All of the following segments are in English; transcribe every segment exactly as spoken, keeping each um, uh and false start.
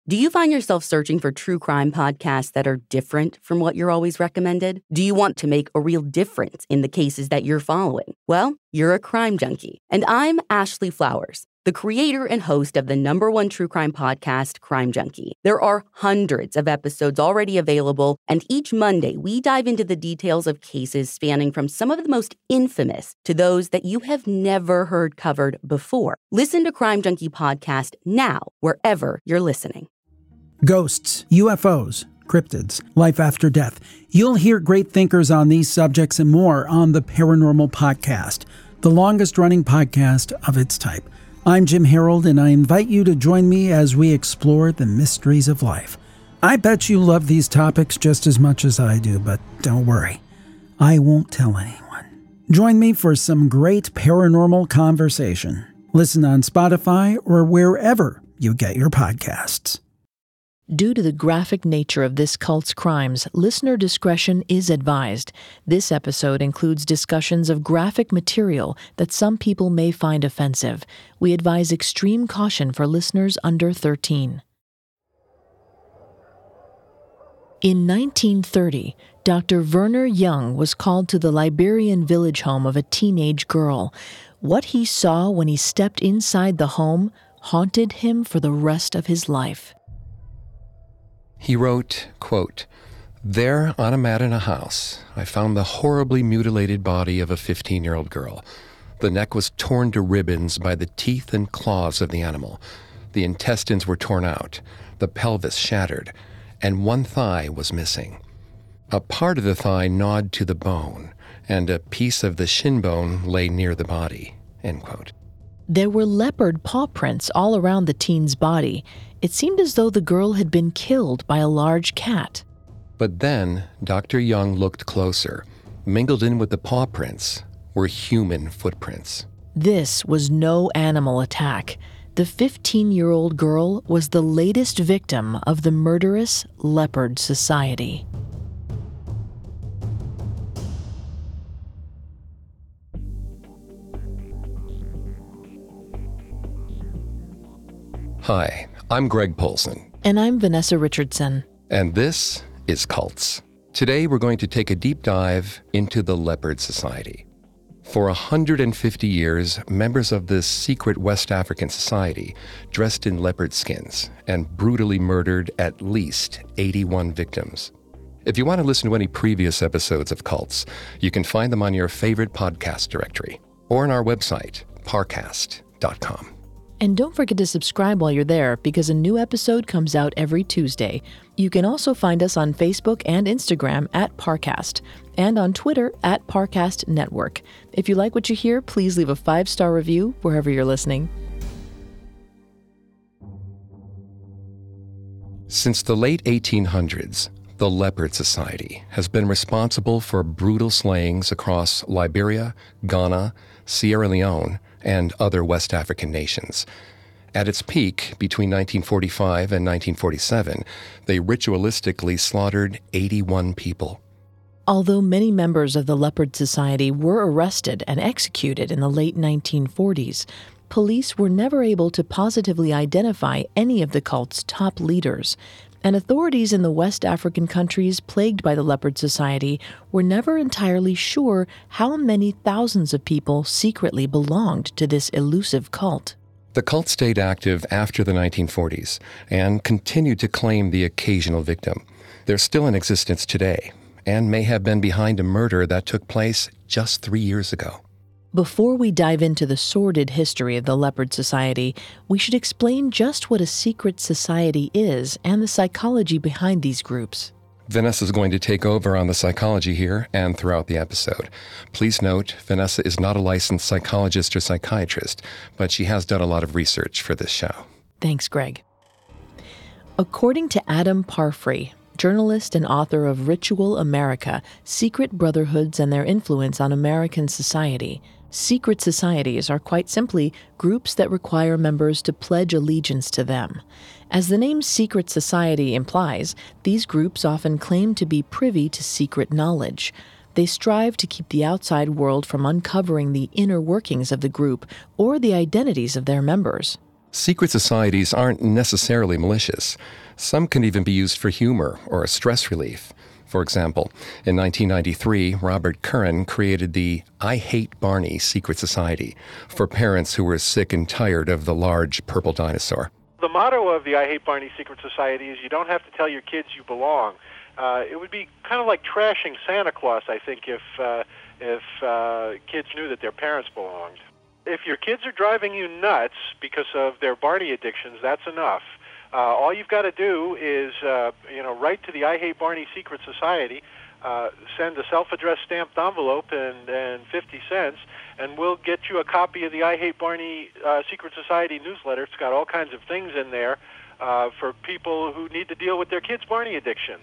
Do you find yourself searching for true crime podcasts that are different from what you're always recommended? Do you want to make a real difference in the cases that you're following? Well, you're a crime junkie. And I'm Ashley Flowers, the creator and host of the number one true crime podcast, Crime Junkie. There are hundreds of episodes already available, and each Monday we dive into the details of cases spanning from some of the most infamous to those that you have never heard covered before. Listen to Crime Junkie Podcast now, wherever you're listening. Ghosts, U F Os, cryptids, life after death. You'll hear great thinkers on these subjects and more on the Paranormal Podcast, the longest-running podcast of its type. I'm Jim Harold, and I invite you to join me as we explore the mysteries of life. I bet you love these topics just as much as I do, but don't worry, I won't tell anyone. Join me for some great paranormal conversation. Listen on Spotify or wherever you get your podcasts. Due to the graphic nature of this cult's crimes, listener discretion is advised. This episode includes discussions of graphic material that some people may find offensive. We advise extreme caution for listeners under thirteen. In nineteen thirty, Doctor Werner Young was called to the Liberian village home of a teenage girl. What he saw when he stepped inside the home haunted him for the rest of his life. He wrote, quote, "There, on a mat in a house, I found the horribly mutilated body of a fifteen-year-old girl. The neck was torn to ribbons by the teeth and claws of the animal. The intestines were torn out, the pelvis shattered, and one thigh was missing. A part of the thigh gnawed to the bone, and a piece of the shin bone lay near the body." End quote. There were leopard paw prints all around the teen's body. It seemed as though the girl had been killed by a large cat. But then Doctor Young looked closer. Mingled in with the paw prints were human footprints. This was no animal attack. The fifteen-year-old girl was the latest victim of the murderous Leopard Society. Hi, I'm Greg Polson. And I'm Vanessa Richardson. And this is Cults. Today we're going to take a deep dive into the Leopard Society. For one hundred fifty years, members of this secret West African society dressed in leopard skins and brutally murdered at least eighty-one victims. If you want to listen to any previous episodes of Cults, you can find them on your favorite podcast directory or on our website, parcast dot com. And don't forget to subscribe while you're there, because a new episode comes out every Tuesday. You can also find us on Facebook and Instagram at Parcast, and on Twitter at Parcast Network. If you like what you hear, please leave a five-star review wherever you're listening. Since the late eighteen hundreds, the Leopard Society has been responsible for brutal slayings across Liberia, Ghana, Sierra Leone, and other West African nations. At its peak, between nineteen forty-five and nineteen forty-seven, they ritualistically slaughtered eighty-one people. Although many members of the Leopard Society were arrested and executed in the late nineteen forties, police were never able to positively identify any of the cult's top leaders, and authorities in the West African countries plagued by the Leopard Society were never entirely sure how many thousands of people secretly belonged to this elusive cult. The cult stayed active after the nineteen forties and continued to claim the occasional victim. They're still in existence today and may have been behind a murder that took place just three years ago. Before we dive into the sordid history of the Leopard Society, we should explain just what a secret society is and the psychology behind these groups. Vanessa is going to take over on the psychology here and throughout the episode. Please note, Vanessa is not a licensed psychologist or psychiatrist, but she has done a lot of research for this show. Thanks, Greg. According to Adam Parfrey, journalist and author of Ritual America, Secret Brotherhoods and Their Influence on American Society, secret societies are quite simply groups that require members to pledge allegiance to them. As the name secret society implies, these groups often claim to be privy to secret knowledge. They strive to keep the outside world from uncovering the inner workings of the group or the identities of their members. Secret societies aren't necessarily malicious. Some can even be used for humor or stress relief. For example, in nineteen ninety-three, Robert Curran created the I Hate Barney Secret Society for parents who were sick and tired of the large purple dinosaur. The motto of the I Hate Barney Secret Society is you don't have to tell your kids you belong. Uh, it would be kind of like trashing Santa Claus, I think, if, uh, if uh, kids knew that their parents belonged. If your kids are driving you nuts because of their Barney addictions, that's enough. Uh, all you've got to do is, uh, you know, write to the I Hate Barney Secret Society, uh, send a self-addressed stamped envelope and, and fifty cents, and we'll get you a copy of the I Hate Barney uh, Secret Society newsletter. It's got all kinds of things in there uh, for people who need to deal with their kids' Barney addictions.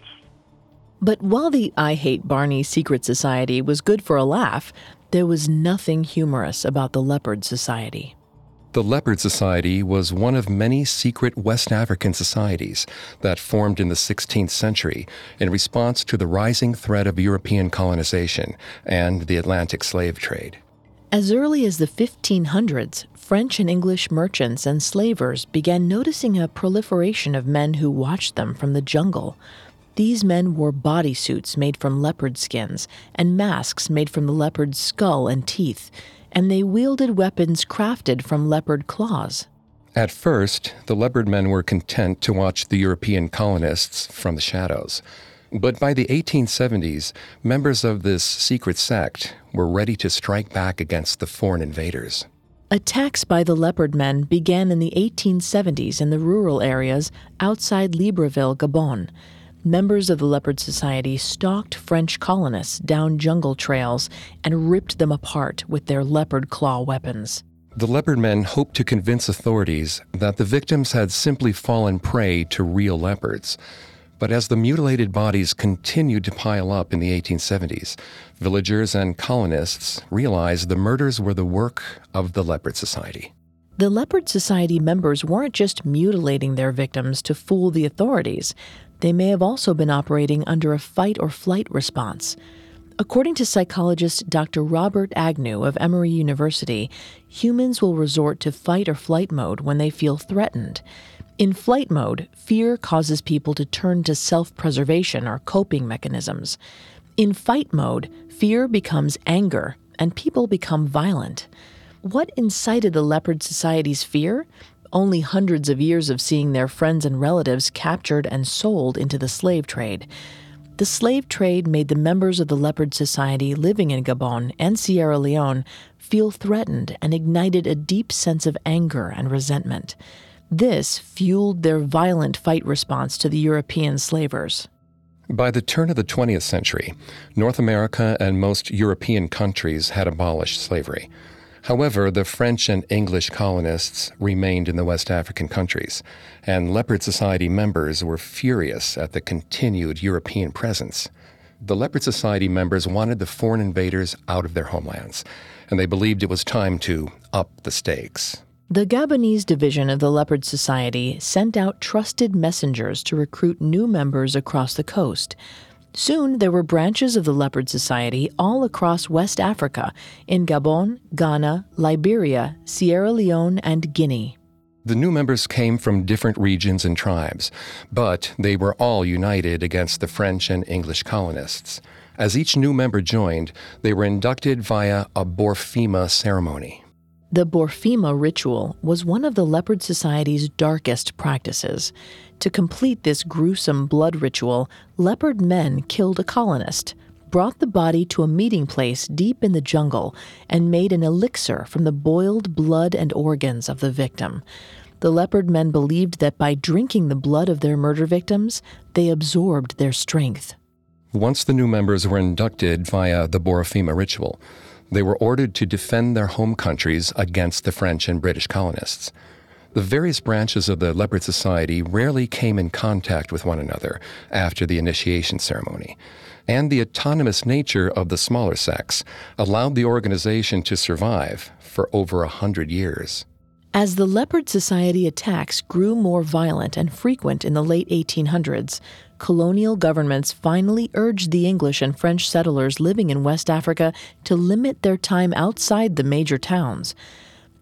But while the I Hate Barney Secret Society was good for a laugh, there was nothing humorous about the Leopard Society. The Leopard Society was one of many secret West African societies that formed in the sixteenth century in response to the rising threat of European colonization and the Atlantic slave trade. As early as the fifteen hundreds, French and English merchants and slavers began noticing a proliferation of men who watched them from the jungle. These men wore bodysuits made from leopard skins and masks made from the leopard's skull and teeth, and they wielded weapons crafted from leopard claws. At first, the leopard men were content to watch the European colonists from the shadows. But by the eighteen seventies, members of this secret sect were ready to strike back against the foreign invaders. Attacks by the leopard men began in the eighteen seventies in the rural areas outside Libreville, Gabon. Members of the Leopard Society stalked French colonists down jungle trails and ripped them apart with their leopard claw weapons. The leopard men hoped to convince authorities that the victims had simply fallen prey to real leopards. But as the mutilated bodies continued to pile up in the eighteen seventies, villagers and colonists realized the murders were the work of the Leopard Society. The Leopard Society members weren't just mutilating their victims to fool the authorities. They may have also been operating under a fight-or-flight response. According to psychologist Doctor Robert Agnew of Emory University, humans will resort to fight-or-flight mode when they feel threatened. In flight mode, fear causes people to turn to self-preservation or coping mechanisms. In fight mode, fear becomes anger, and people become violent. What incited the Leopard Society's fear? Only hundreds of years of seeing their friends and relatives captured and sold into the slave trade. The slave trade made the members of the Leopard Society living in Gabon and Sierra Leone feel threatened and ignited a deep sense of anger and resentment. This fueled their violent fight response to the European slavers. By the turn of the twentieth century, North America and most European countries had abolished slavery. However, the French and English colonists remained in the West African countries, and Leopard Society members were furious at the continued European presence. The Leopard Society members wanted the foreign invaders out of their homelands, and they believed it was time to up the stakes. The Gabonese division of the Leopard Society sent out trusted messengers to recruit new members across the coast. Soon, there were branches of the Leopard Society all across West Africa, in Gabon, Ghana, Liberia, Sierra Leone, and Guinea. The new members came from different regions and tribes, but they were all united against the French and English colonists. As each new member joined, they were inducted via a Borfima ceremony. The Borfima ritual was one of the Leopard Society's darkest practices. To complete this gruesome blood ritual, leopard men killed a colonist, brought the body to a meeting place deep in the jungle, and made an elixir from the boiled blood and organs of the victim. The leopard men believed that by drinking the blood of their murder victims, they absorbed their strength. Once the new members were inducted via the Borfima ritual, they were ordered to defend their home countries against the French and British colonists. The various branches of the Leopard Society rarely came in contact with one another after the initiation ceremony, and the autonomous nature of the smaller sects allowed the organization to survive for over a hundred years. As the Leopard Society attacks grew more violent and frequent in the late eighteen hundreds, colonial governments finally urged the English and French settlers living in West Africa to limit their time outside the major towns.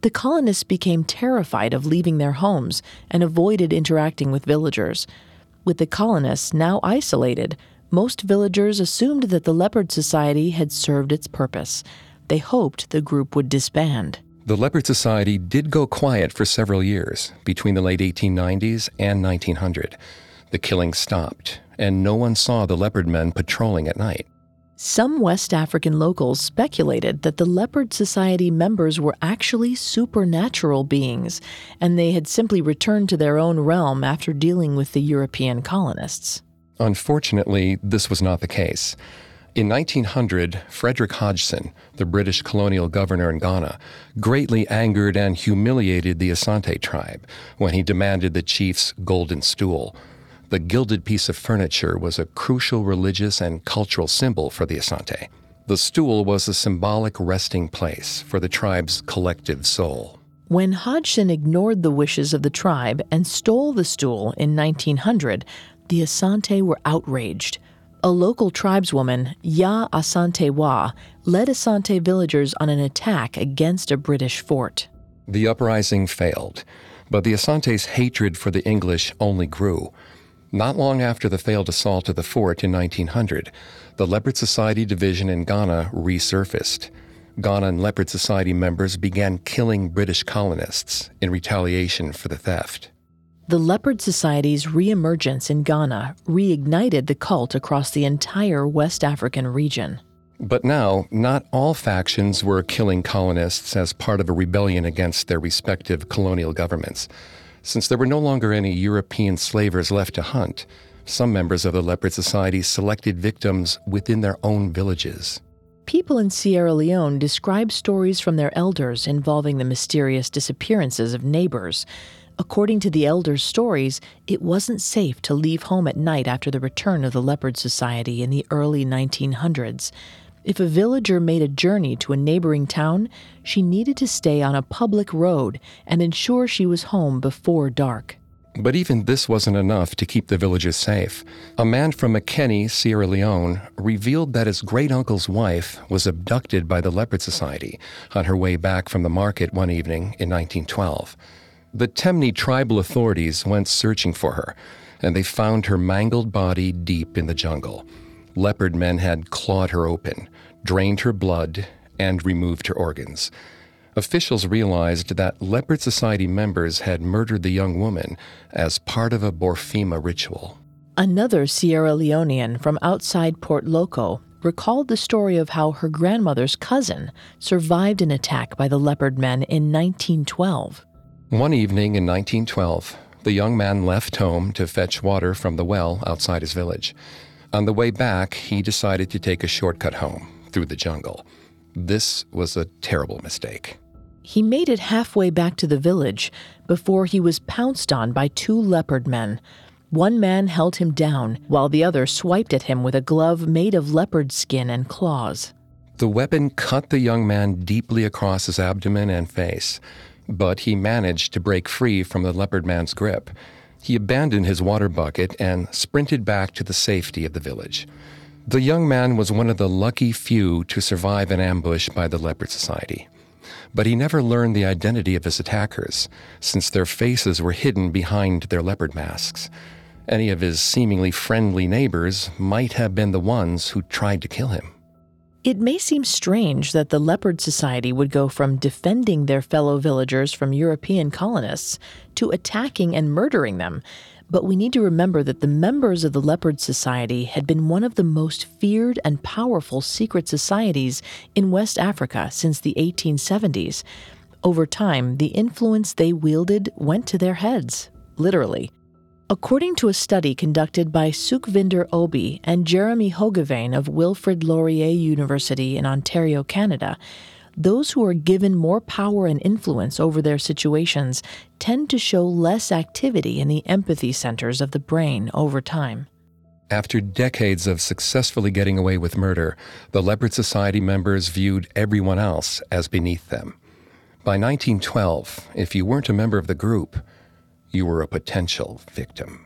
The colonists became terrified of leaving their homes and avoided interacting with villagers. With the colonists now isolated, most villagers assumed that the Leopard Society had served its purpose. They hoped the group would disband. The Leopard Society did go quiet for several years, between the late eighteen nineties and nineteen hundred. The killing stopped, and no one saw the Leopard men patrolling at night. Some West African locals speculated that the Leopard Society members were actually supernatural beings, and they had simply returned to their own realm after dealing with the European colonists. Unfortunately, this was not the case. In nineteen hundred, Frederick Hodgson, the British colonial governor in Ghana, greatly angered and humiliated the Asante tribe when he demanded the chief's golden stool. The gilded piece of furniture was a crucial religious and cultural symbol for the Asante. The stool was a symbolic resting place for the tribe's collective soul. When Hodgson ignored the wishes of the tribe and stole the stool in nineteen hundred, the Asante were outraged. A local tribeswoman, Ya Asante Wa, led Asante villagers on an attack against a British fort. The uprising failed, but the Asante's hatred for the English only grew. Not long after the failed assault of the fort in nineteen hundred, the Leopard Society division in Ghana resurfaced. Ghana and Leopard Society members began killing British colonists in retaliation for the theft. The Leopard Society's reemergence in Ghana reignited the cult across the entire West African region. But now, not all factions were killing colonists as part of a rebellion against their respective colonial governments. Since there were no longer any European slavers left to hunt, some members of the Leopard Society selected victims within their own villages. People in Sierra Leone describe stories from their elders involving the mysterious disappearances of neighbors. According to the elders' stories, it wasn't safe to leave home at night after the return of the Leopard Society in the early nineteen hundreds. If a villager made a journey to a neighboring town, she needed to stay on a public road and ensure she was home before dark. But even this wasn't enough to keep the villagers safe. A man from Makeni, Sierra Leone, revealed that his great-uncle's wife was abducted by the Leopard Society on her way back from the market one evening in nineteen twelve. The Temne tribal authorities went searching for her, and they found her mangled body deep in the jungle. Leopard men had clawed her open, drained her blood, and removed her organs. Officials realized that Leopard Society members had murdered the young woman as part of a Borfima ritual. Another Sierra Leonean from outside Port Loko recalled the story of how her grandmother's cousin survived an attack by the Leopard men in nineteen twelve. One evening in nineteen twelve, the young man left home to fetch water from the well outside his village. On the way back, he decided to take a shortcut home through the jungle. This was a terrible mistake. He made it halfway back to the village before he was pounced on by two leopard men. One man held him down, while the other swiped at him with a glove made of leopard skin and claws. The weapon cut the young man deeply across his abdomen and face, but he managed to break free from the leopard man's grip. He abandoned his water bucket and sprinted back to the safety of the village. The young man was one of the lucky few to survive an ambush by the Leopard Society. But he never learned the identity of his attackers, since their faces were hidden behind their leopard masks. Any of his seemingly friendly neighbors might have been the ones who tried to kill him. It may seem strange that the Leopard Society would go from defending their fellow villagers from European colonists to attacking and murdering them, but we need to remember that the members of the Leopard Society had been one of the most feared and powerful secret societies in West Africa since the eighteen seventies. Over time, the influence they wielded went to their heads, literally. According to a study conducted by Sukhvinder Obi and Jeremy Hoogeveen of Wilfrid Laurier University in Ontario, Canada, those who are given more power and influence over their situations tend to show less activity in the empathy centers of the brain over time. After decades of successfully getting away with murder, the Leopard Society members viewed everyone else as beneath them. By nineteen twelve, if you weren't a member of the group, you were a potential victim.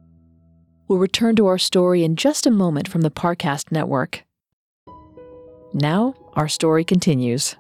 We'll return to our story in just a moment from the Parcast Network. Now, our story continues.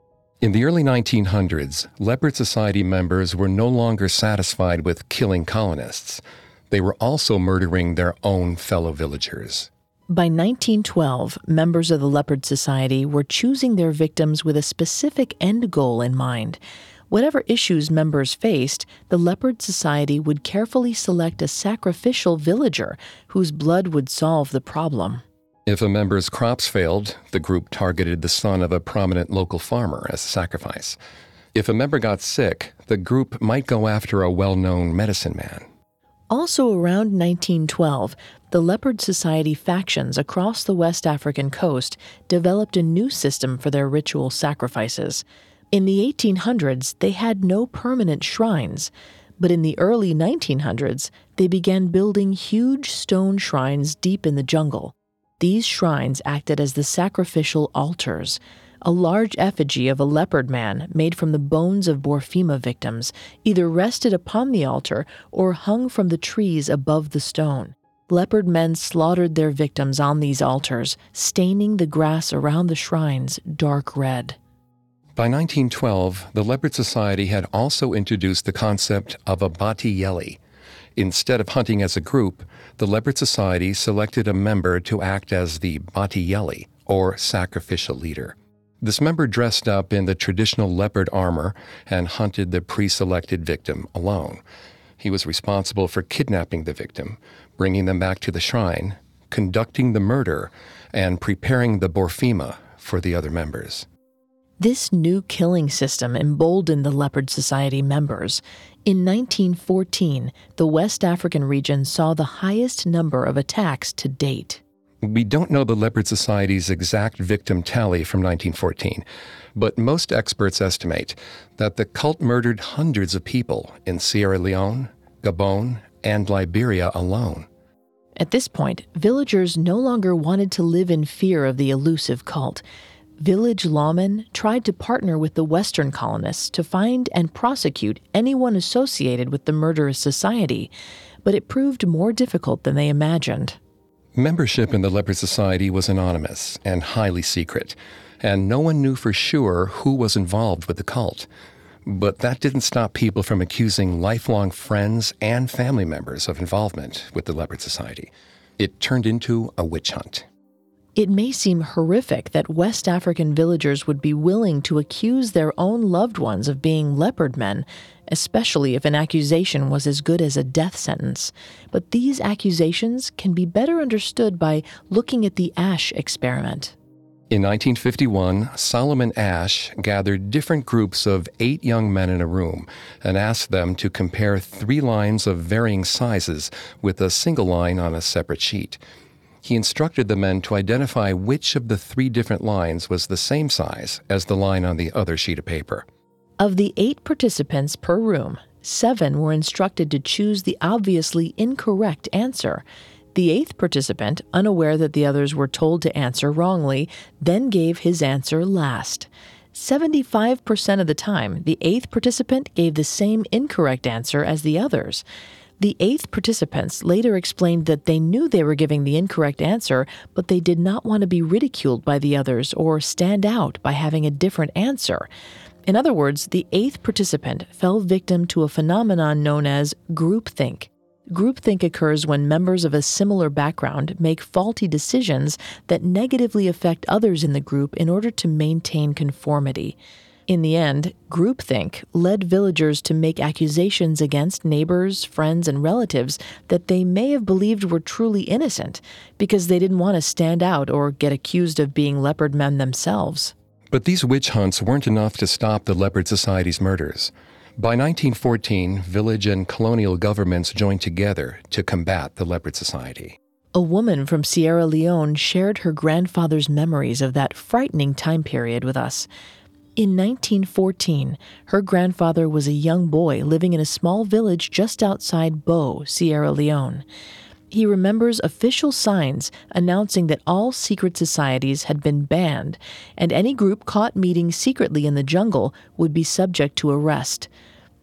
In the early nineteen hundreds, Leopard Society members were no longer satisfied with killing colonists. They were also murdering their own fellow villagers. By nineteen twelve, members of the Leopard Society were choosing their victims with a specific end goal in mind. Whatever issues members faced, the Leopard Society would carefully select a sacrificial villager whose blood would solve the problem. If a member's crops failed, the group targeted the son of a prominent local farmer as a sacrifice. If a member got sick, the group might go after a well-known medicine man. Also around nineteen twelve, the Leopard Society factions across the West African coast developed a new system for their ritual sacrifices. In the eighteen hundreds, they had no permanent shrines, but in the early nineteen hundreds, they began building huge stone shrines deep in the jungle. These shrines acted as the sacrificial altars. A large effigy of a leopard man made from the bones of Borfima victims either rested upon the altar or hung from the trees above the stone. Leopard men slaughtered their victims on these altars, staining the grass around the shrines dark red. By nineteen twelve, the Leopard Society had also introduced the concept of a Batiyeli. Instead of hunting as a group, the Leopard Society selected a member to act as the Batiyeli, or sacrificial leader. This member dressed up in the traditional leopard armor and hunted the pre-selected victim alone. He was responsible for kidnapping the victim, bringing them back to the shrine, conducting the murder, and preparing the Borfima for the other members. This new killing system emboldened the Leopard Society members. In nineteen fourteen, the West African region saw the highest number of attacks to date. We don't know the Leopard Society's exact victim tally from nineteen fourteen, but most experts estimate that the cult murdered hundreds of people in Sierra Leone, Gabon, and Liberia alone. At this point, villagers no longer wanted to live in fear of the elusive cult. Village lawmen tried to partner with the Western colonists to find and prosecute anyone associated with the murderous society, but it proved more difficult than they imagined. Membership in the Leopard Society was anonymous and highly secret, and no one knew for sure who was involved with the cult. But that didn't stop people from accusing lifelong friends and family members of involvement with the Leopard Society. It turned into a witch hunt. It may seem horrific that West African villagers would be willing to accuse their own loved ones of being leopard men, especially if an accusation was as good as a death sentence. But these accusations can be better understood by looking at the Asch experiment. In nineteen fifty-one, Solomon Asch gathered different groups of eight young men in a room and asked them to compare three lines of varying sizes with a single line on a separate sheet. He instructed the men to identify which of the three different lines was the same size as the line on the other sheet of paper. Of the eight participants per room, seven were instructed to choose the obviously incorrect answer. The eighth participant, unaware that the others were told to answer wrongly, then gave his answer last. seventy-five percent of the time, the eighth participant gave the same incorrect answer as the others. The eighth participants later explained that they knew they were giving the incorrect answer, but they did not want to be ridiculed by the others or stand out by having a different answer. In other words, the eighth participant fell victim to a phenomenon known as groupthink. Groupthink occurs when members of a similar background make faulty decisions that negatively affect others in the group in order to maintain conformity. In the end, groupthink led villagers to make accusations against neighbors, friends, and relatives that they may have believed were truly innocent because they didn't want to stand out or get accused of being leopard men themselves. But these witch hunts weren't enough to stop the Leopard Society's murders. By nineteen fourteen, village and colonial governments joined together to combat the Leopard Society. A woman from Sierra Leone shared her grandfather's memories of that frightening time period with us. In nineteen fourteen, her grandfather was a young boy living in a small village just outside Bo, Sierra Leone. He remembers official signs announcing that all secret societies had been banned, and any group caught meeting secretly in the jungle would be subject to arrest.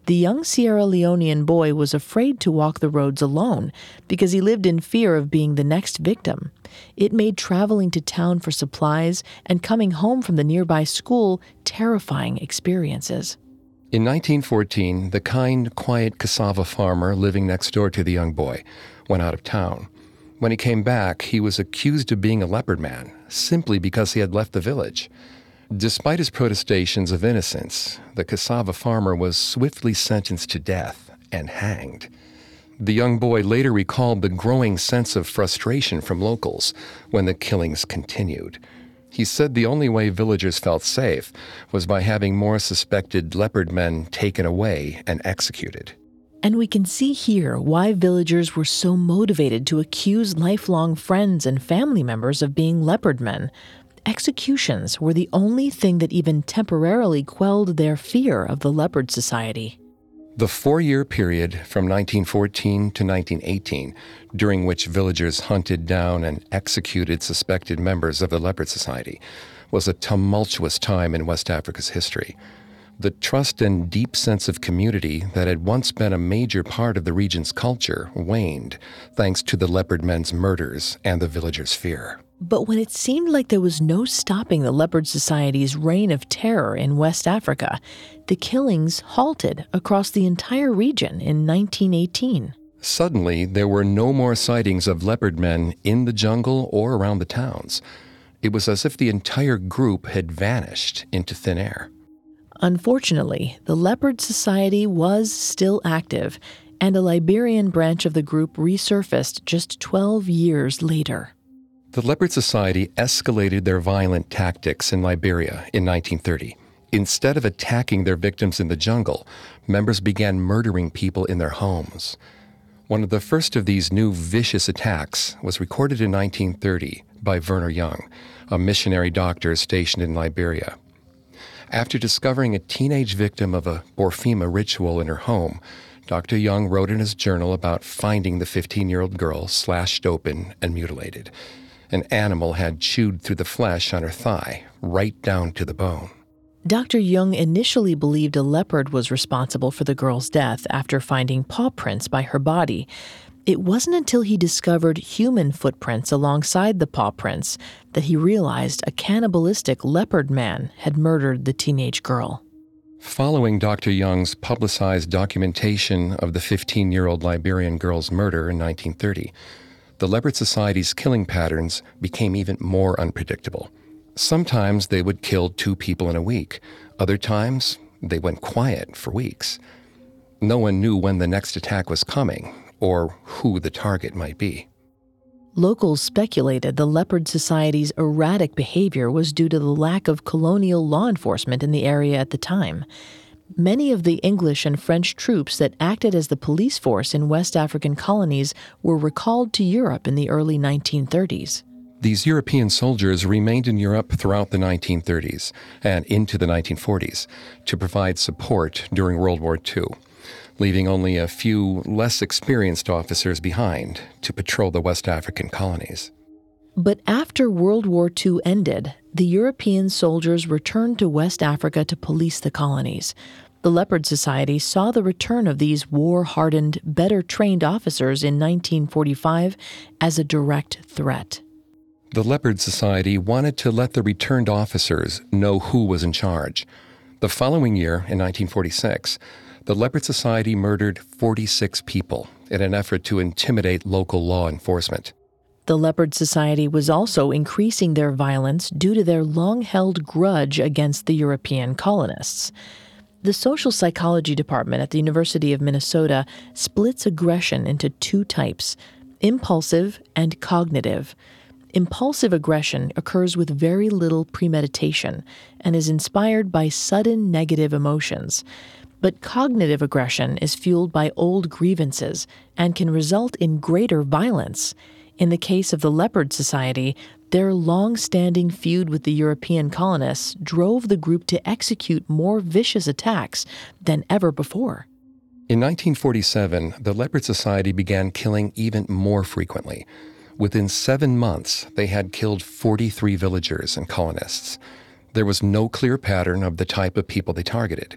the young Sierra Leonean boy was afraid to walk the roads alone because he lived in fear of being the next victim. It made traveling to town for supplies and coming home from the nearby school terrifying experiences. In nineteen fourteen, the kind, quiet cassava farmer living next door to the young boy went out of town. When he came back, he was accused of being a leopard man simply because he had left the village. Despite his protestations of innocence, the cassava farmer was swiftly sentenced to death and hanged. The young boy later recalled the growing sense of frustration from locals when the killings continued. He said the only way villagers felt safe was by having more suspected leopard men taken away and executed. And we can see here why villagers were so motivated to accuse lifelong friends and family members of being leopard men. Executions were the only thing that even temporarily quelled their fear of the Leopard Society. The four-year period from nineteen fourteen to nineteen eighteen, during which villagers hunted down and executed suspected members of the Leopard Society, was a tumultuous time in West Africa's history. The trust and deep sense of community that had once been a major part of the region's culture waned, thanks to the leopard men's murders and the villagers' fear. But when it seemed like there was no stopping the Leopard Society's reign of terror in West Africa, the killings halted across the entire region in nineteen eighteen. Suddenly, there were no more sightings of leopard men in the jungle or around the towns. It was as if the entire group had vanished into thin air. Unfortunately, the Leopard Society was still active, and a Liberian branch of the group resurfaced just twelve years later. The Leopard Society escalated their violent tactics in Liberia in nineteen thirty. Instead of attacking their victims in the jungle, members began murdering people in their homes. One of the first of these new vicious attacks was recorded in nineteen thirty by Werner Young, a missionary doctor stationed in Liberia. After discovering a teenage victim of a Borfima ritual in her home, Doctor Young wrote in his journal about finding the fifteen-year-old girl slashed open and mutilated. An animal had chewed through the flesh on her thigh, right down to the bone. Doctor Young initially believed a leopard was responsible for the girl's death after finding paw prints by her body. It wasn't until he discovered human footprints alongside the paw prints that he realized a cannibalistic leopard man had murdered the teenage girl. Following Doctor Young's publicized documentation of the fifteen-year-old Liberian girl's murder in nineteen thirty, the Leopard Society's killing patterns became even more unpredictable. Sometimes they would kill two people in a week. Other times, they went quiet for weeks. No one knew when the next attack was coming or who the target might be. Locals speculated the Leopard Society's erratic behavior was due to the lack of colonial law enforcement in the area at the time. Many of the English and French troops that acted as the police force in West African colonies were recalled to Europe in the early nineteen thirties. These European soldiers remained in Europe throughout the nineteen thirties and into the nineteen forties to provide support during World War Two, leaving only a few less experienced officers behind to patrol the West African colonies. But after World War Two ended, the European soldiers returned to West Africa to police the colonies. The Leopard Society saw the return of these war-hardened, better-trained officers in nineteen forty-five as a direct threat. The Leopard Society wanted to let the returned officers know who was in charge. The following year, in nineteen forty-six, the Leopard Society murdered forty-six people in an effort to intimidate local law enforcement. The Leopard Society was also increasing their violence due to their long-held grudge against the European colonists. The social psychology department at the University of Minnesota splits aggression into two types, impulsive and cognitive. Impulsive aggression occurs with very little premeditation and is inspired by sudden negative emotions. But cognitive aggression is fueled by old grievances and can result in greater violence. In the case of the Leopard Society, their long-standing feud with the European colonists drove the group to execute more vicious attacks than ever before. In nineteen forty-seven, the Leopard Society began killing even more frequently. Within seven months, they had killed forty-three villagers and colonists. There was no clear pattern of the type of people they targeted.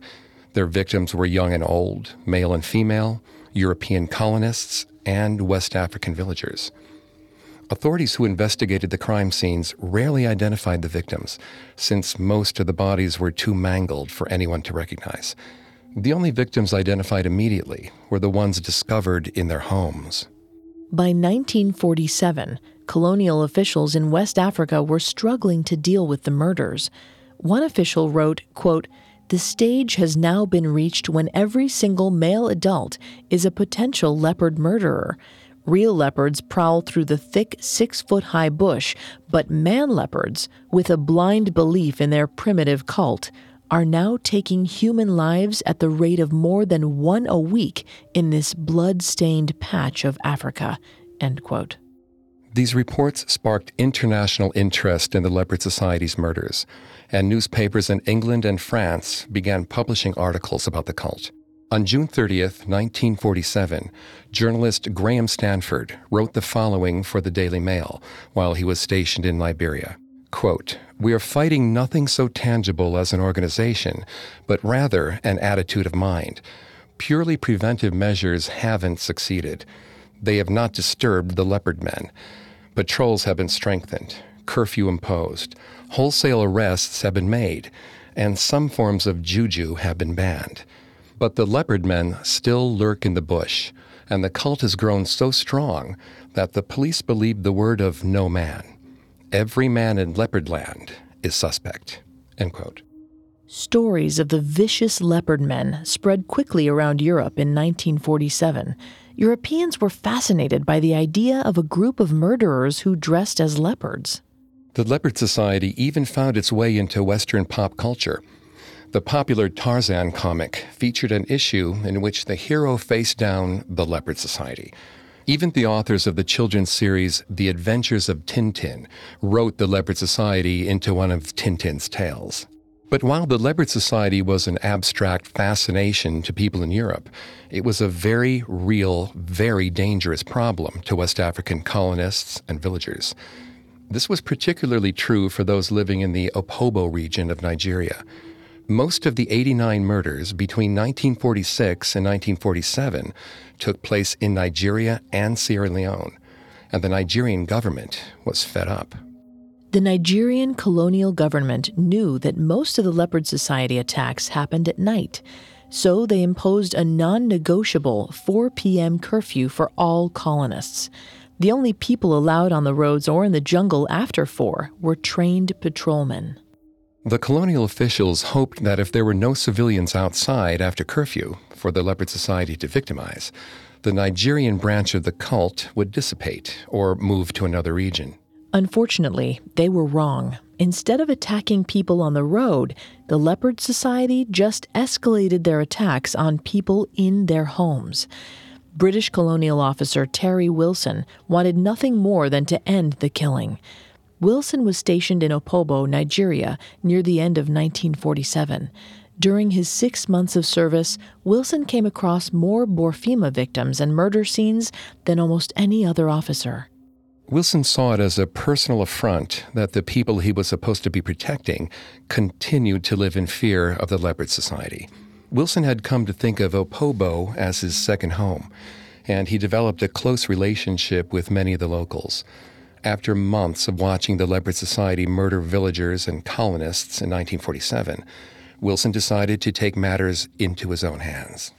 Their victims were young and old, male and female, European colonists, and West African villagers. Authorities who investigated the crime scenes rarely identified the victims, since most of the bodies were too mangled for anyone to recognize. The only victims identified immediately were the ones discovered in their homes. By nineteen forty-seven, colonial officials in West Africa were struggling to deal with the murders. One official wrote, quote, "The stage has now been reached when every single male adult is a potential leopard murderer. Real leopards prowl through the thick six-foot-high bush, but man leopards, with a blind belief in their primitive cult, are now taking human lives at the rate of more than one a week in this blood-stained patch of Africa," end quote. These reports sparked international interest in the Leopard Society's murders, and newspapers in England and France began publishing articles about the cult. On June thirtieth, nineteen forty-seven, journalist Graham Stanford wrote the following for the Daily Mail while he was stationed in Liberia. Quote, "We are fighting nothing so tangible as an organization, but rather an attitude of mind. Purely preventive measures haven't succeeded. They have not disturbed the leopard men. Patrols have been strengthened, curfew imposed, wholesale arrests have been made, and some forms of juju have been banned. But the leopard men still lurk in the bush, and the cult has grown so strong that the police believe the word of no man. Every man in leopard land is suspect," end quote. Stories of the vicious leopard men spread quickly around Europe in nineteen forty-seven. Europeans were fascinated by the idea of a group of murderers who dressed as leopards. The Leopard Society even found its way into Western pop culture. The popular Tarzan comic featured an issue in which the hero faced down the Leopard Society. Even the authors of the children's series The Adventures of Tintin wrote the Leopard Society into one of Tintin's tales. But while the Leopard Society was an abstract fascination to people in Europe, it was a very real, very dangerous problem to West African colonists and villagers. This was particularly true for those living in the Opobo region of Nigeria. Most of the eighty-nine murders between nineteen forty-six and nineteen forty-seven took place in Nigeria and Sierra Leone, and the Nigerian government was fed up. The Nigerian colonial government knew that most of the Leopard Society attacks happened at night, so they imposed a non-negotiable four p.m. curfew for all colonists. The only people allowed on the roads or in the jungle after four were trained patrolmen. The colonial officials hoped that if there were no civilians outside after curfew for the Leopard Society to victimize, the Nigerian branch of the cult would dissipate or move to another region. Unfortunately, they were wrong. Instead of attacking people on the road, the Leopard Society just escalated their attacks on people in their homes. British colonial officer Terry Wilson wanted nothing more than to end the killing. Wilson was stationed in Opobo, Nigeria, near the end of nineteen forty-seven. During his six months of service, Wilson came across more Borfima victims and murder scenes than almost any other officer. Wilson saw it as a personal affront that the people he was supposed to be protecting continued to live in fear of the Leopard Society. Wilson had come to think of Opobo as his second home, and he developed a close relationship with many of the locals. After months of watching the Leopard Society murder villagers and colonists in nineteen forty-seven, Wilson decided to take matters into his own hands.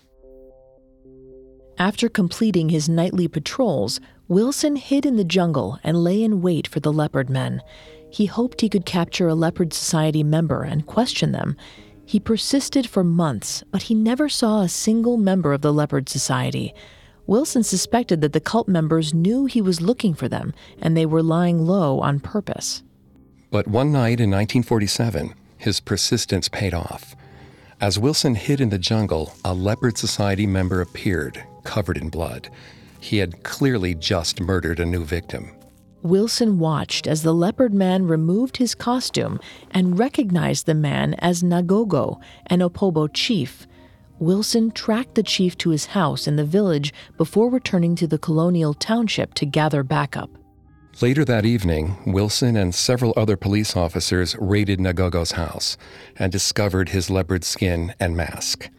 After completing his nightly patrols, Wilson hid in the jungle and lay in wait for the leopard men. He hoped he could capture a Leopard Society member and question them. He persisted for months, but he never saw a single member of the Leopard Society. Wilson suspected that the cult members knew he was looking for them, and they were lying low on purpose. But one night in nineteen forty-seven, his persistence paid off. As Wilson hid in the jungle, a Leopard Society member appeared, covered in blood. He had clearly just murdered a new victim. Wilson watched as the leopard man removed his costume and recognized the man as Nagogo, an Opobo chief. Wilson tracked the chief to his house in the village before returning to the colonial township to gather backup. Later that evening, Wilson and several other police officers raided Nagogo's house and discovered his leopard skin and mask.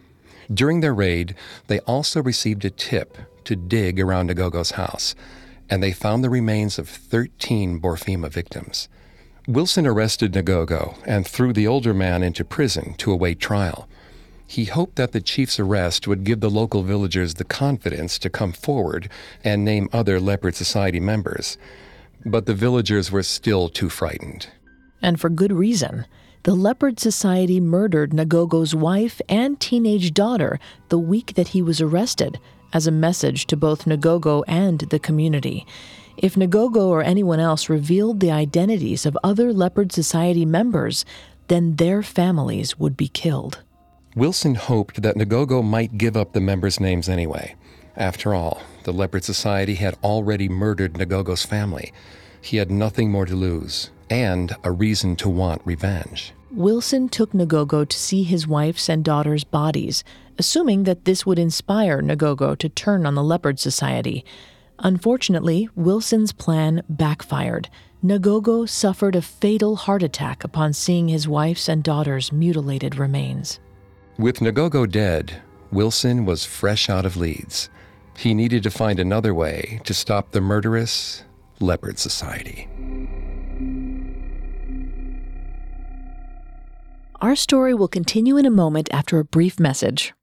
During their raid, they also received a tip to dig around Nagogo's house, and they found the remains of thirteen Borfima victims. Wilson arrested Nagogo and threw the older man into prison to await trial. He hoped that the chief's arrest would give the local villagers the confidence to come forward and name other Leopard Society members. But the villagers were still too frightened. And for good reason. The Leopard Society murdered Nagogo's wife and teenage daughter the week that he was arrested, as a message to both Nagogo and the community. If Nagogo or anyone else revealed the identities of other Leopard Society members, then their families would be killed. Wilson hoped that Nagogo might give up the members' names anyway. After all, the Leopard Society had already murdered Nagogo's family. He had nothing more to lose, and a reason to want revenge. Wilson took Nagogo to see his wife's and daughter's bodies, assuming that this would inspire Nagogo to turn on the Leopard Society. Unfortunately, Wilson's plan backfired. Nagogo suffered a fatal heart attack upon seeing his wife's and daughter's mutilated remains. With Nagogo dead, Wilson was fresh out of Leeds. He needed to find another way to stop the murderous Leopard Society. Our story will continue in a moment after a brief message.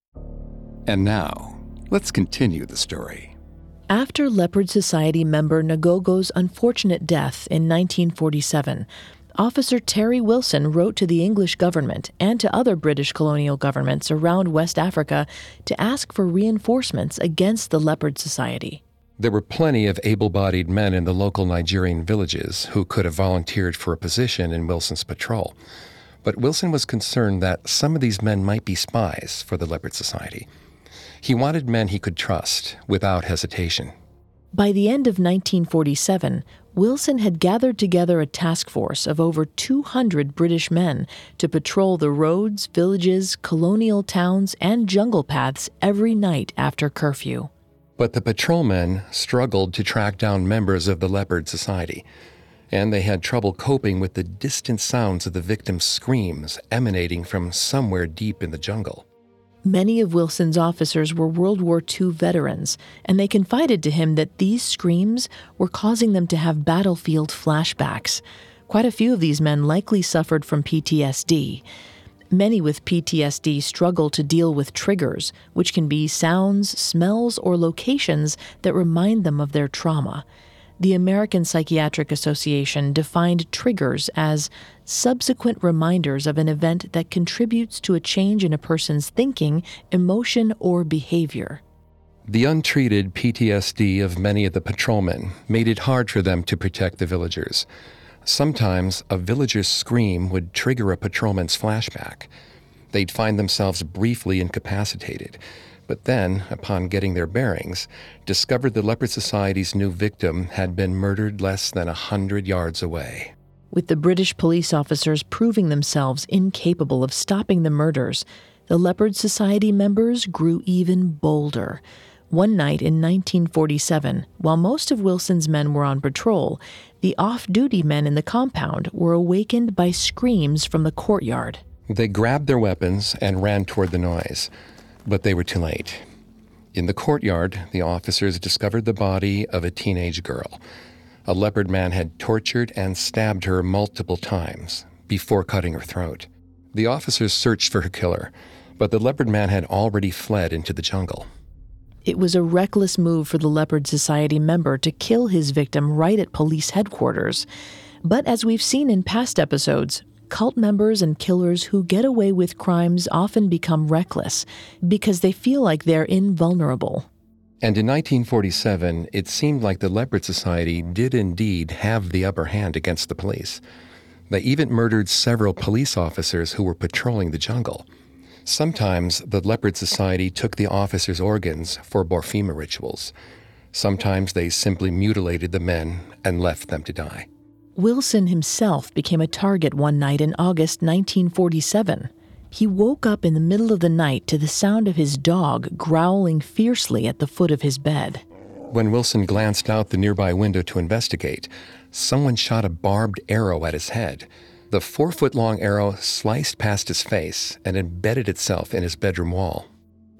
And now, let's continue the story. After Leopard Society member Nagogo's unfortunate death in nineteen forty-seven, Officer Terry Wilson wrote to the English government and to other British colonial governments around West Africa to ask for reinforcements against the Leopard Society. There were plenty of able-bodied men in the local Nigerian villages who could have volunteered for a position in Wilson's patrol. But Wilson was concerned that some of these men might be spies for the Leopard Society. He wanted men he could trust without hesitation. By the end of nineteen forty-seven, Wilson had gathered together a task force of over two hundred British men to patrol the roads, villages, colonial towns, and jungle paths every night after curfew. But the patrolmen struggled to track down members of the Leopard Society, and they had trouble coping with the distant sounds of the victims' screams emanating from somewhere deep in the jungle. Many of Wilson's officers were World War Two veterans, and they confided to him that these screams were causing them to have battlefield flashbacks. Quite a few of these men likely suffered from P T S D. Many with P T S D struggle to deal with triggers, which can be sounds, smells, or locations that remind them of their trauma. The American Psychiatric Association defined triggers as subsequent reminders of an event that contributes to a change in a person's thinking, emotion, or behavior. The untreated P T S D of many of the patrolmen made it hard for them to protect the villagers. Sometimes a villager's scream would trigger a patrolman's flashback. They'd find themselves briefly incapacitated, but then, upon getting their bearings, discovered the Leopard Society's new victim had been murdered less than a hundred yards away. With the British police officers proving themselves incapable of stopping the murders, the Leopard Society members grew even bolder. One night in nineteen forty-seven, while most of Wilson's men were on patrol, the off-duty men in the compound were awakened by screams from the courtyard. They grabbed their weapons and ran toward the noise, but they were too late. In the courtyard, the officers discovered the body of a teenage girl. A leopard man had tortured and stabbed her multiple times before cutting her throat. The officers searched for her killer, but the leopard man had already fled into the jungle. It was a reckless move for the Leopard Society member to kill his victim right at police headquarters. But as we've seen in past episodes, cult members and killers who get away with crimes often become reckless because they feel like they're invulnerable. And in nineteen forty-seven, it seemed like the Leopard Society did indeed have the upper hand against the police. They even murdered several police officers who were patrolling the jungle. Sometimes the Leopard Society took the officers' organs for Borfima rituals. Sometimes they simply mutilated the men and left them to die. Wilson himself became a target one night in August nineteen forty-seven. He woke up in the middle of the night to the sound of his dog growling fiercely at the foot of his bed. When Wilson glanced out the nearby window to investigate, someone shot a barbed arrow at his head. The four-foot-long arrow sliced past his face and embedded itself in his bedroom wall.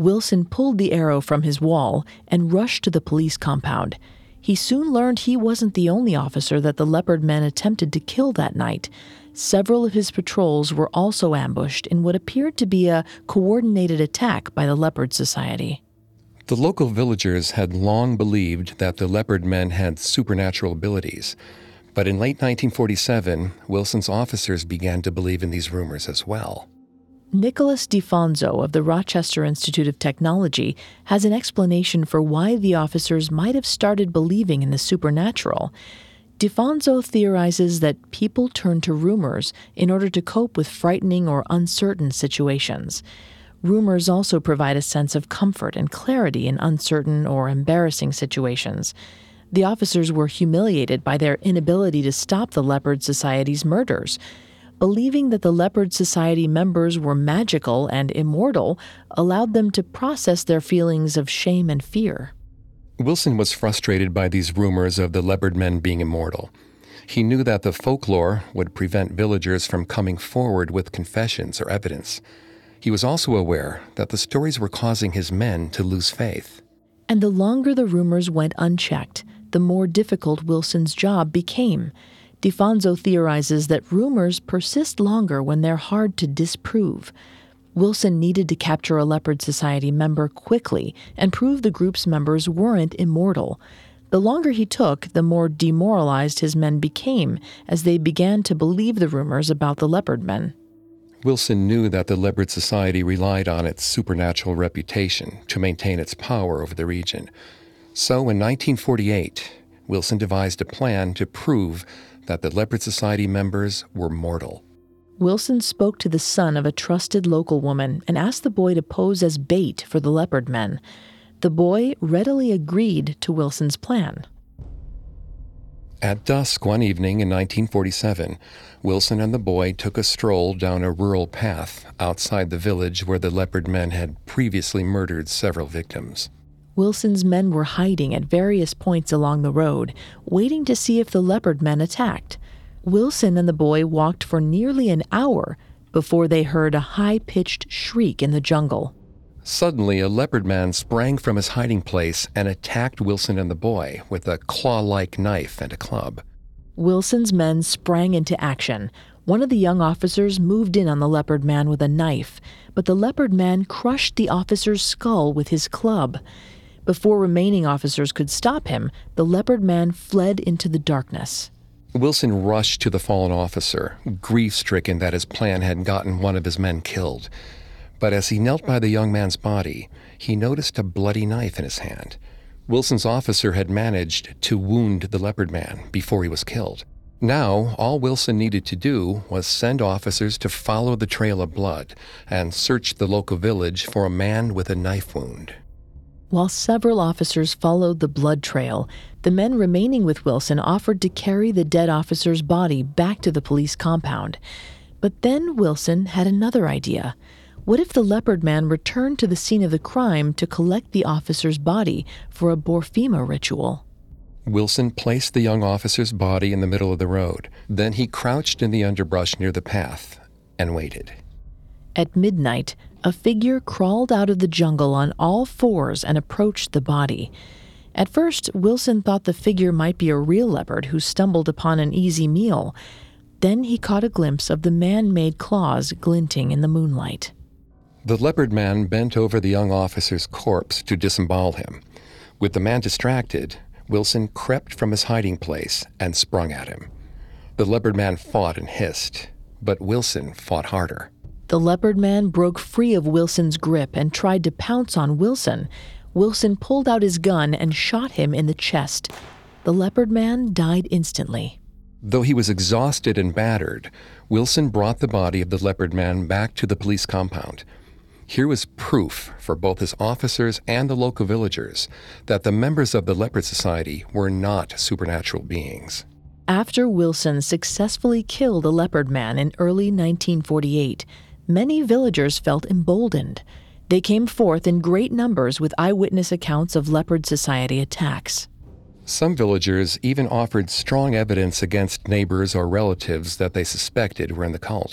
Wilson pulled the arrow from his wall and rushed to the police compound. He soon learned he wasn't the only officer that the Leopard Men attempted to kill that night. Several of his patrols were also ambushed in what appeared to be a coordinated attack by the Leopard Society. The local villagers had long believed that the Leopard Men had supernatural abilities, but in late nineteen forty-seven, Wilson's officers began to believe in these rumors as well. Nicholas DeFonso of the Rochester Institute of Technology has an explanation for why the officers might have started believing in the supernatural. DeFonso theorizes that people turn to rumors in order to cope with frightening or uncertain situations. Rumors also provide a sense of comfort and clarity in uncertain or embarrassing situations. The officers were humiliated by their inability to stop the Leopard Society's murders. Believing that the Leopard Society members were magical and immortal allowed them to process their feelings of shame and fear. Wilson was frustrated by these rumors of the Leopard Men being immortal. He knew that the folklore would prevent villagers from coming forward with confessions or evidence. He was also aware that the stories were causing his men to lose faith. And the longer the rumors went unchecked, the more difficult Wilson's job became. DeFonso theorizes that rumors persist longer when they're hard to disprove. Wilson needed to capture a Leopard Society member quickly and prove the group's members weren't immortal. The longer he took, the more demoralized his men became as they began to believe the rumors about the Leopard Men. Wilson knew that the Leopard Society relied on its supernatural reputation to maintain its power over the region. So in nineteen forty-eight, Wilson devised a plan to prove that the Leopard Society members were mortal. Wilson spoke to the son of a trusted local woman and asked the boy to pose as bait for the Leopard Men. The boy readily agreed to Wilson's plan. At dusk one evening in nineteen forty-seven, Wilson and the boy took a stroll down a rural path outside the village where the Leopard Men had previously murdered several victims. Wilson's men were hiding at various points along the road, waiting to see if the Leopard Men attacked. Wilson and the boy walked for nearly an hour before they heard a high-pitched shriek in the jungle. Suddenly, a Leopard Man sprang from his hiding place and attacked Wilson and the boy with a claw-like knife and a club. Wilson's men sprang into action. One of the young officers moved in on the Leopard Man with a knife, but the Leopard Man crushed the officer's skull with his club. Before remaining officers could stop him, the Leopard Man fled into the darkness. Wilson rushed to the fallen officer, grief-stricken that his plan had gotten one of his men killed. But as he knelt by the young man's body, he noticed a bloody knife in his hand. Wilson's officer had managed to wound the Leopard Man before he was killed. Now, all Wilson needed to do was send officers to follow the trail of blood and search the local village for a man with a knife wound. While several officers followed the blood trail, the men remaining with Wilson offered to carry the dead officer's body back to the police compound. But then Wilson had another idea. What if the Leopard Man returned to the scene of the crime to collect the officer's body for a Borfima ritual? Wilson placed the young officer's body in the middle of the road. Then he crouched in the underbrush near the path and waited. At midnight, a figure crawled out of the jungle on all fours and approached the body. At first, Wilson thought the figure might be a real leopard who stumbled upon an easy meal. Then he caught a glimpse of the man-made claws glinting in the moonlight. The Leopard Man bent over the young officer's corpse to disembowel him. With the man distracted, Wilson crept from his hiding place and sprung at him. The Leopard Man fought and hissed, but Wilson fought harder. The Leopard Man broke free of Wilson's grip and tried to pounce on Wilson. Wilson pulled out his gun and shot him in the chest. The Leopard Man died instantly. Though he was exhausted and battered, Wilson brought the body of the Leopard Man back to the police compound. Here was proof for both his officers and the local villagers that the members of the Leopard Society were not supernatural beings. After Wilson successfully killed a Leopard Man in early nineteen forty-eight, many villagers felt emboldened. They came forth in great numbers with eyewitness accounts of Leopard Society attacks. Some villagers even offered strong evidence against neighbors or relatives that they suspected were in the cult.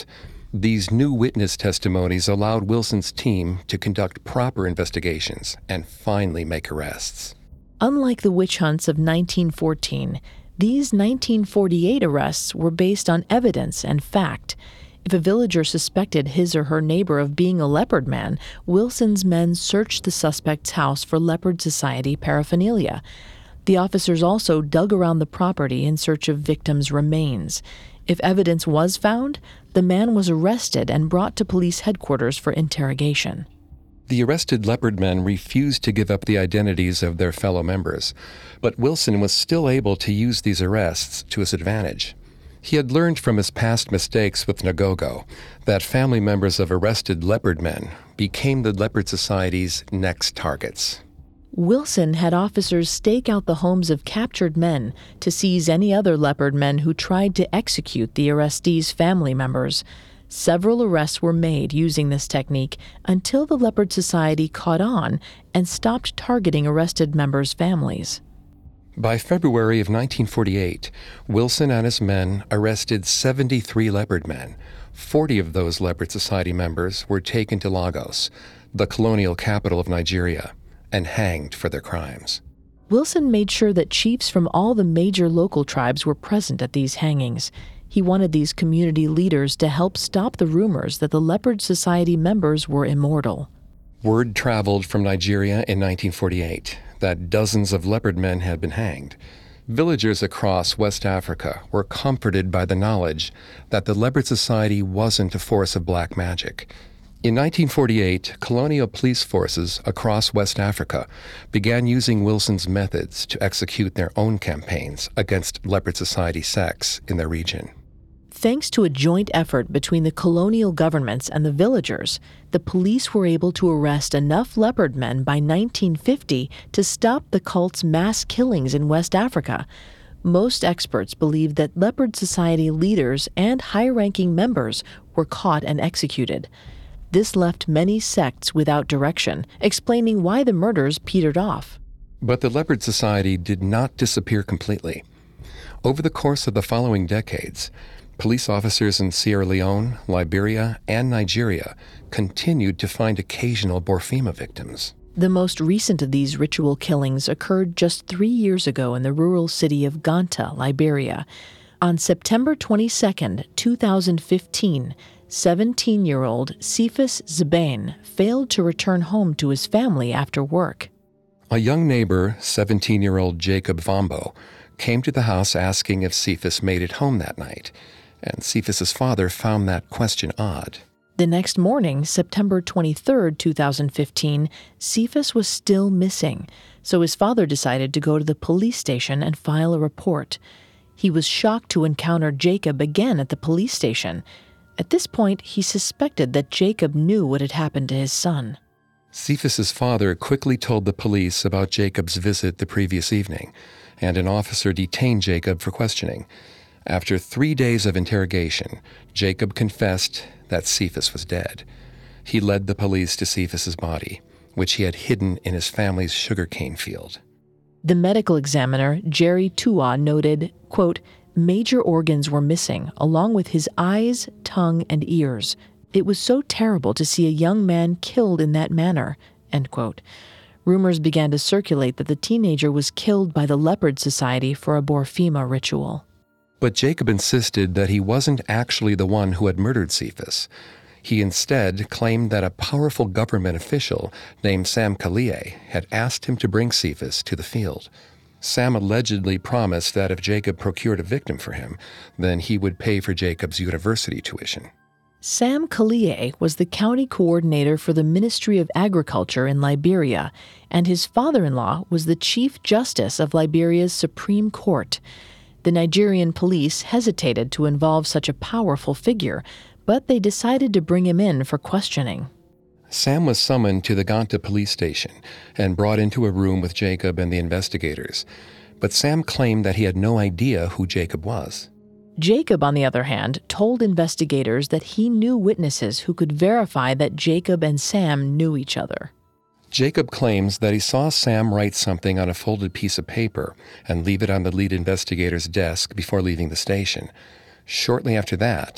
These new witness testimonies allowed Wilson's team to conduct proper investigations and finally make arrests. Unlike the witch hunts of nineteen fourteen, these nineteen forty-eight arrests were based on evidence and fact. If a villager suspected his or her neighbor of being a leopard man, Wilson's men searched the suspect's house for Leopard Society paraphernalia. The officers also dug around the property in search of victims' remains. If evidence was found, the man was arrested and brought to police headquarters for interrogation. The arrested leopard men refused to give up the identities of their fellow members, but Wilson was still able to use these arrests to his advantage. He had learned from his past mistakes with Nagogo that family members of arrested leopard men became the Leopard Society's next targets. Wilson had officers stake out the homes of captured men to seize any other leopard men who tried to execute the arrestees' family members. Several arrests were made using this technique until the Leopard Society caught on and stopped targeting arrested members' families. By February of nineteen forty-eight, Wilson and his men arrested seventy-three leopard men. Forty of those Leopard Society members were taken to Lagos, the colonial capital of Nigeria, and hanged for their crimes. Wilson made sure that chiefs from all the major local tribes were present at these hangings. He wanted these community leaders to help stop the rumors that the Leopard Society members were immortal. Word traveled from Nigeria in nineteen forty-eight that dozens of leopard men had been hanged. Villagers across West Africa were comforted by the knowledge that the Leopard Society wasn't a force of black magic. In nineteen forty-eight, colonial police forces across West Africa began using Wilson's methods to execute their own campaigns against Leopard Society sects in their region. Thanks to a joint effort between the colonial governments and the villagers, the police were able to arrest enough leopard men by nineteen fifty to stop the cult's mass killings in West Africa. Most experts believe that Leopard Society leaders and high-ranking members were caught and executed. This left many sects without direction, explaining why the murders petered off. But the Leopard Society did not disappear completely. Over the course of the following decades, police officers in Sierra Leone, Liberia, and Nigeria continued to find occasional Borfima victims. The most recent of these ritual killings occurred just three years ago in the rural city of Ganta, Liberia. On September twenty-second, two thousand fifteen, seventeen-year-old Cephas Zebane failed to return home to his family after work. A young neighbor, seventeen-year-old Jacob Vombo, came to the house asking if Cephas made it home that night, and Cephas's father found that question odd. The next morning, September twenty-third, two thousand fifteen, Cephas was still missing, so his father decided to go to the police station and file a report. He was shocked to encounter Jacob again at the police station. At this point, he suspected that Jacob knew what had happened to his son. Cephas's father quickly told the police about Jacob's visit the previous evening, and an officer detained Jacob for questioning. After three days of interrogation, Jacob confessed that Cephas was dead. He led the police to Cephas's body, which he had hidden in his family's sugarcane field. The medical examiner, Jerry Tua, noted, quote, major organs were missing, along with his eyes, tongue, and ears. It was so terrible to see a young man killed in that manner, end quote. Rumors began to circulate that the teenager was killed by the Leopard Society for a Borfima ritual. But Jacob insisted that he wasn't actually the one who had murdered Cephas. He instead claimed that a powerful government official named Sam Kalie had asked him to bring Cephas to the field. Sam allegedly promised that if Jacob procured a victim for him, then he would pay for Jacob's university tuition. Sam Kalie was the county coordinator for the Ministry of Agriculture in Liberia, and his father-in-law was the Chief Justice of Liberia's Supreme Court. The Nigerian police hesitated to involve such a powerful figure, but they decided to bring him in for questioning. Sam was summoned to the Ganta police station and brought into a room with Jacob and the investigators, but Sam claimed that he had no idea who Jacob was. Jacob, on the other hand, told investigators that he knew witnesses who could verify that Jacob and Sam knew each other. Jacob claims that he saw Sam write something on a folded piece of paper and leave it on the lead investigator's desk before leaving the station. Shortly after that,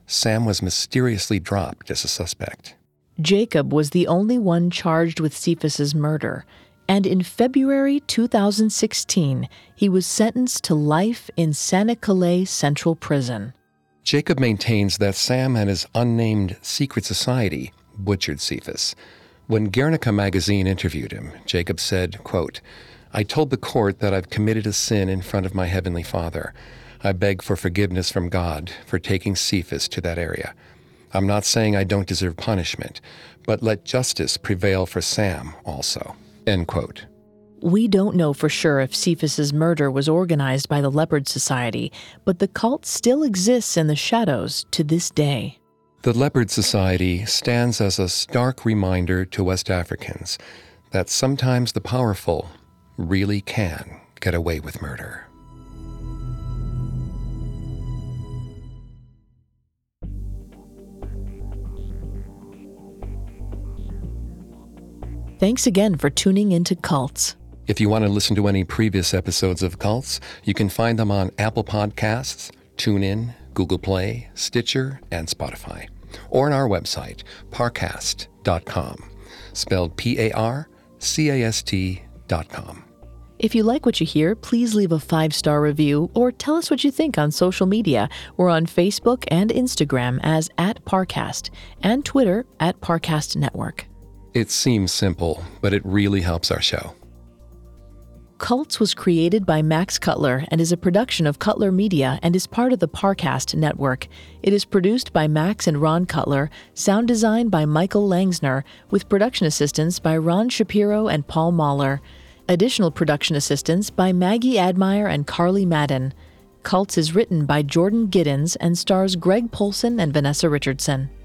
Sam was mysteriously dropped as a suspect. Jacob was the only one charged with Cephas's murder, and in February two thousand sixteen, he was sentenced to life in Santa Calais Central Prison. Jacob maintains that Sam and his unnamed secret society butchered Cephas. When Guernica magazine interviewed him, Jacob said, quote, "I told the court that I've committed a sin in front of my Heavenly Father. I beg for forgiveness from God for taking Cephas to that area. I'm not saying I don't deserve punishment, but let justice prevail for Sam also." End quote. We don't know for sure if Cephas's murder was organized by the Leopard Society, but the cult still exists in the shadows to this day. The Leopard Society stands as a stark reminder to West Africans that sometimes the powerful really can get away with murder. Thanks again for tuning into Cults. If you want to listen to any previous episodes of Cults, you can find them on Apple Podcasts, TuneIn, Google Play, Stitcher, and Spotify, or on our website, parcast dot com, spelled P A R C A S T dot com. If you like what you hear, please leave a five-star review or tell us what you think on social media. We're on Facebook and Instagram as at Parcast and Twitter at Parcast Network. It seems simple, but it really helps our show. Cults was created by Max Cutler and is a production of Cutler Media and is part of the Parcast Network. It is produced by Max and Ron Cutler, sound design by Michael Langsner, with production assistance by Ron Shapiro and Paul Mahler. Additional production assistance by Maggie Admire and Carly Madden. Cults is written by Jordan Giddens and stars Greg Polson and Vanessa Richardson.